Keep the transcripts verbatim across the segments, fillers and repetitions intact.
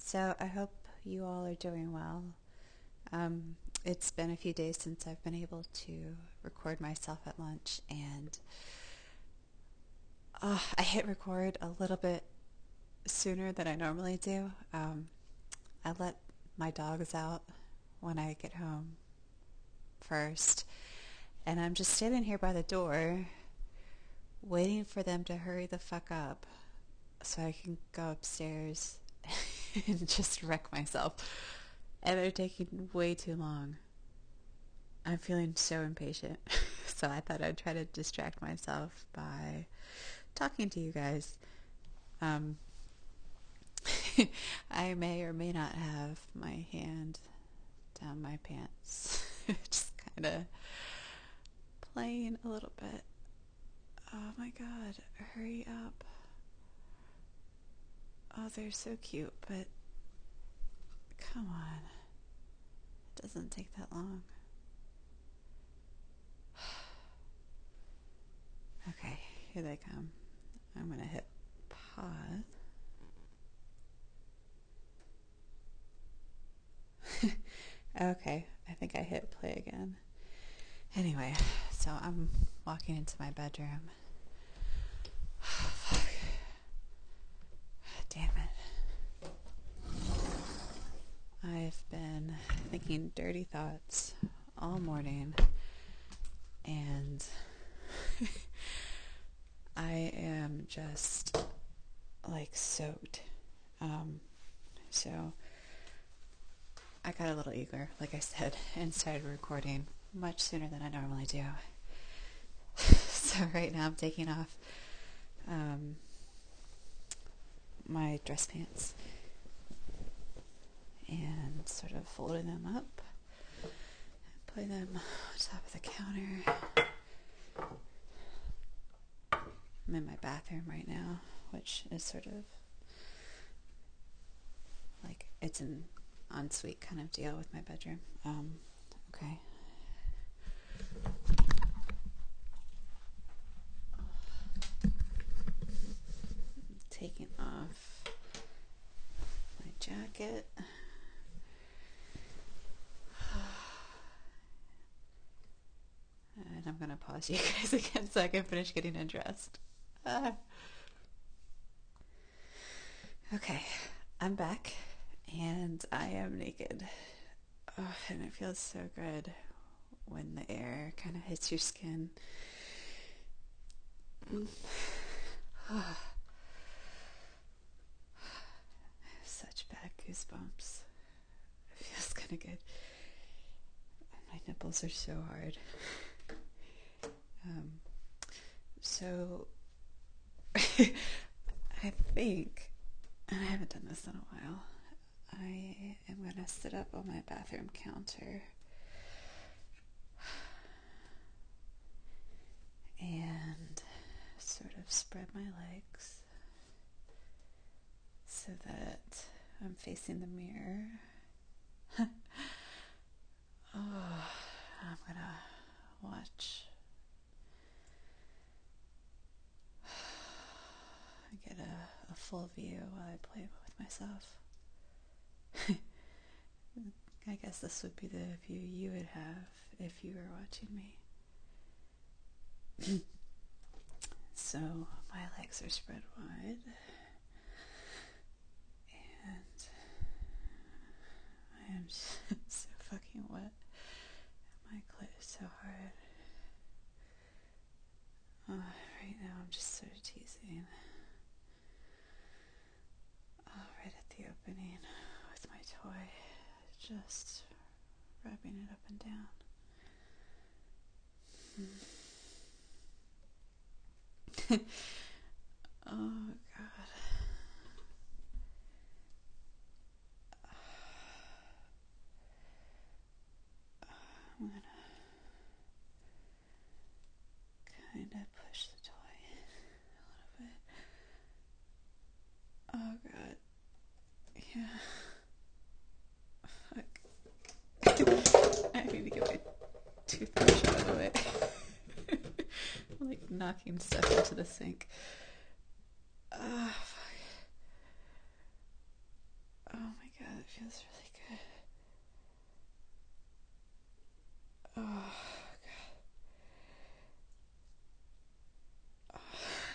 So I hope you all are doing well. Um, it's been a few days since I've been able to record myself at lunch, and uh, I hit record a little bit sooner than I normally do. Um, I let my dogs out when I get home first, and I'm just standing here by the door waiting for them to hurry the fuck up so I can go upstairs and just wreck myself. And they're taking way too long. I'm feeling so impatient. So I thought I'd try to distract myself by talking to you guys. Um, I may or may not have my hand down my pants. Just kind of playing a little bit. Oh my god, hurry up. Oh, they're so cute, but come on. It doesn't take that long. Okay, here they come. I'm going to hit pause. Okay, I think I hit play again. Anyway, so I'm walking into my bedroom. Fuck. Damn it. I've been thinking dirty thoughts all morning, and I am just like soaked. Um, so I got a little eager, like I said, and started recording much sooner than I normally do. So right now I'm taking off um, my dress pants and sort of folding them up and putting them on top of the counter. I'm in my bathroom right now, which is sort of like it's an ensuite kind of deal with my bedroom. Um, okay. Taking off my jacket. And I'm going to pause you guys again so I can finish getting undressed. Ah. Okay, I'm back and I am naked. Oh, and it feels so good when the air kind of hits your skin. Mm. Oh. I have such bad goosebumps. It feels kind of good. My nipples are so hard. Um, so I think, and I haven't done this in a while, I am going to sit up on my bathroom counter and sort of spread my legs so that I'm facing the mirror. Oh, I'm going to watch. I get a, a full view while I play with myself. I guess this would be the view you would have if you were watching me. So my legs are spread wide, and I am so fucking wet. My clit is so hard. Oh, right now I'm just sort of teasing. Oh, right at the opening with my toy, just rubbing it up and down. Oh god. I'm gonna kind of push the toy a little bit. Oh god. Yeah. Fuck. I need to get my toothbrush out of the way. I'm like knocking stuff into the sink. Oh, fuck. Oh my god, it feels really good. Oh god.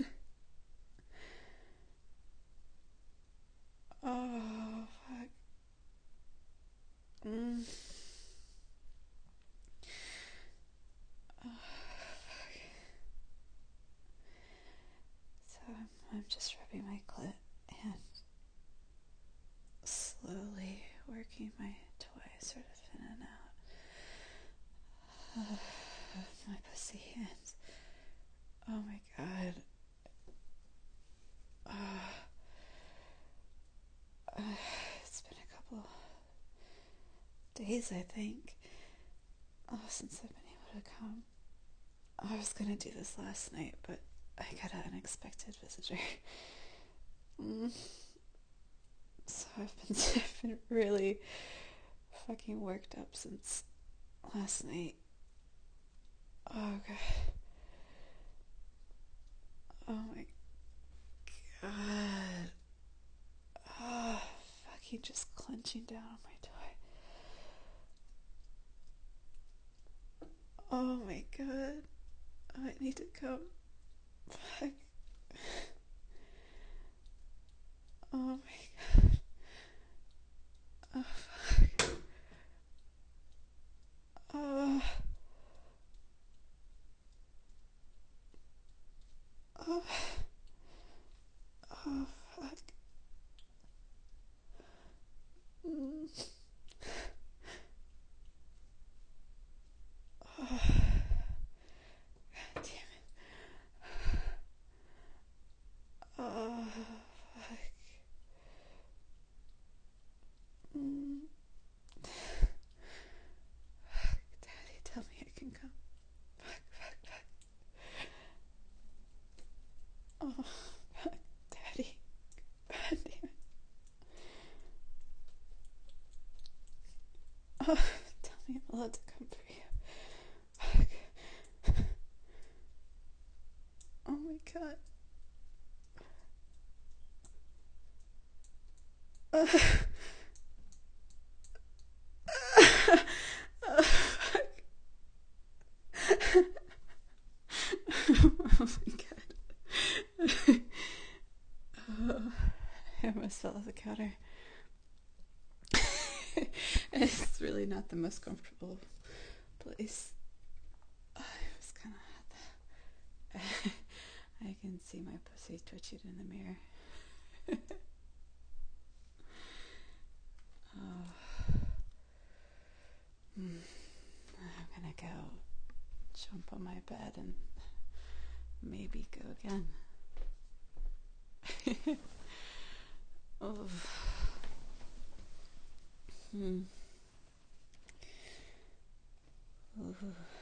Oh fuck. Mm. Oh, fuck. So I'm, I'm just rubbing my clit and slowly working my toy sort of in and out of my pussy hands. Oh my god. Uh, uh, it's been a couple days, I think, oh, since I've been able to come. I was gonna do this last night, but I got an unexpected visitor. Mm. So I've been, I've been really fucking worked up since last night. Oh god. Oh my god. Oh, fucking just clenching down on my toy. Oh my god. I need to come. Fuck. Oh my god. Oh fuck. Oh. Oh. Oh fuck. Mm. Oh. God damn it. Oh fuck. Mm. Daddy, tell me I can come. Fuck, fuck, fuck. Oh, fuck, Daddy. God damn it. Oh, tell me I'm allowed to come for you. Fuck. Oh my god. Uh, oh, fuck. Oh my god. Oh, I almost fell off the counter. It's really not the most comfortable place. Oh, it was kind of hot. I can see my pussy twitching in the mirror. Oh. Mm. I'm gonna go jump on my bed and maybe go again. Oh. Hmm. Ooh.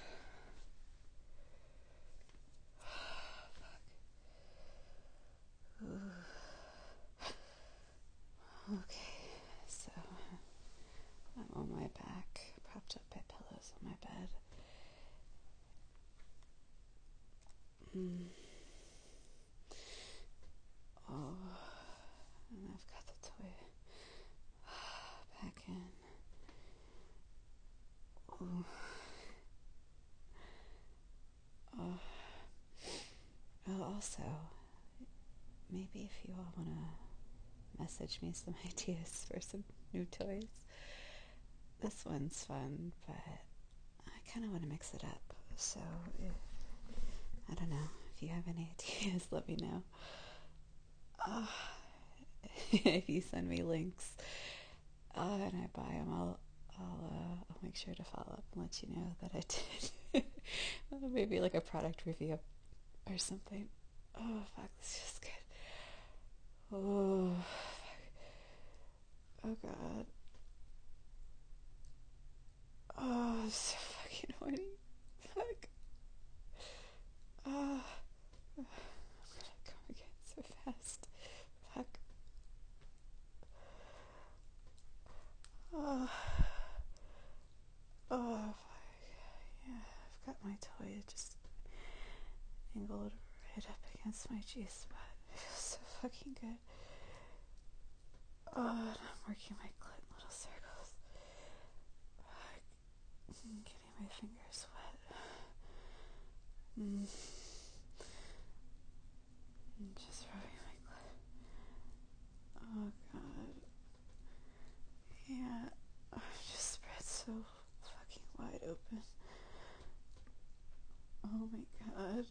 Okay, so I'm on my back, propped up by pillows on my bed. Mm. Oh, and I've got the toy back in. Oh. Oh. Oh, also, maybe if you all want to message me some ideas for some new toys. This one's fun, but I kind of want to mix it up. So, if, I don't know. If you have any ideas, let me know. Uh, if you send me links uh, and I buy them, I'll I'll, uh, I'll make sure to follow up and let you know that I did. Maybe like a product review or something. Oh fuck, this is good. Oh fuck. Oh god. Oh, I'm so fucking horny. Fuck. Oh, I'm gonna come again so fast. Fuck. Oh. Oh fuck. Yeah, I've got my toy just angled right up against my G spot. It feels so fucking good. Oh, and I'm working my clit in little circles. I'm getting my fingers wet. Mm. I'm just rubbing my clit. Oh god. Yeah. I've just spread so fucking wide open. Oh my god.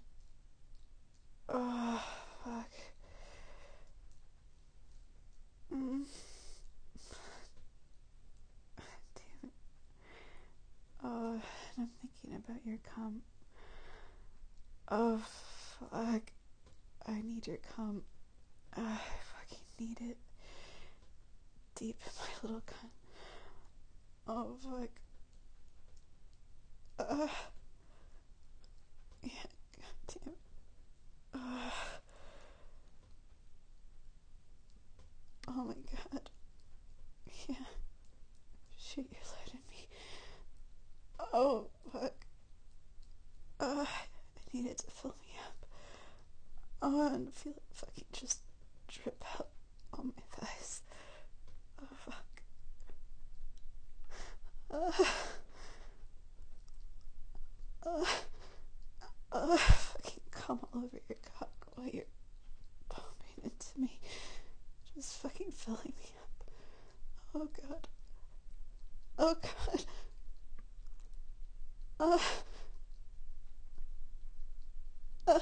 Oh, fuck. Mm. Damn it. Oh, and I'm thinking about your cum. Oh, fuck. I need your cum. Uh, I fucking need it. Deep in my little cunt. Oh, fuck. Uh, yeah, goddamn. Uh, oh my god. Yeah. Shit, you're letting me. Oh, fuck. Uh, I need it to fill me up. Oh, and feel it fucking just drip out on my thighs. Oh, fuck. Uh, uh, uh, fucking come all over your cock while you're pumping into me. Just fucking filling me up. Oh, god. Oh, god. Uh, uh,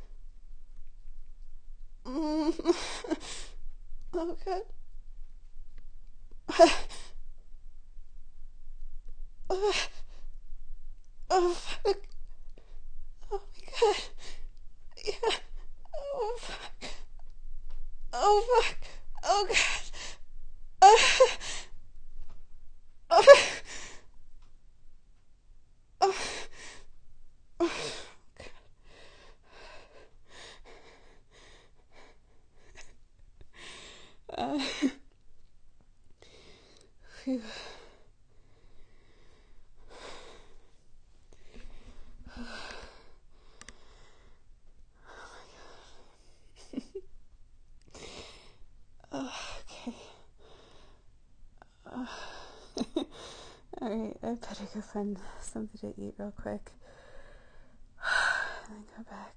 mm, oh, god. Uh, uh, oh, fuck. Oh, my god. Yeah. Oh, fuck. Oh, fuck. Oh, god. Uh, uh, uh, uh, uh, phew. Uh, okay. Uh, Alright, I better go find something to eat real quick. And then go back.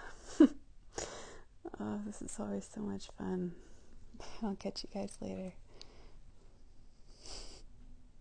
Oh, this is always so much fun. I'll catch you guys later.